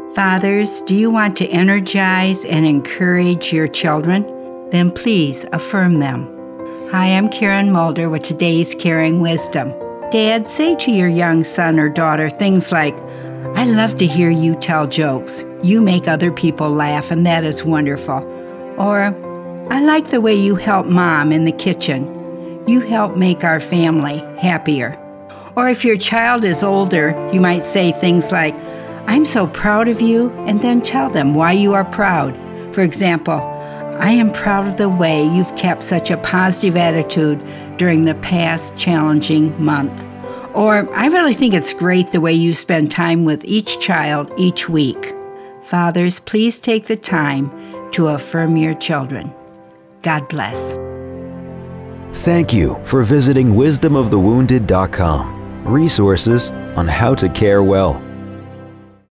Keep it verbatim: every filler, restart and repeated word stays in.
Fathers, do you want to energize and encourage your children? Then please affirm them. Hi, I'm Karen Mulder with today's Caring Wisdom. Dad, say to your young son or daughter things like, I love to hear you tell jokes. You make other people laugh, and that is wonderful. Or, I like the way you help Mom in the kitchen. You help make our family happier. Or if your child is older, you might say things like, I'm so proud of you, and then tell them why you are proud. For example, I am proud of the way you've kept such a positive attitude during the past challenging month. Or, I really think it's great the way you spend time with each child each week. Fathers, please take the time to affirm your children. God bless. Thank you for visiting wisdom of the wounded dot com. Resources on how to care well.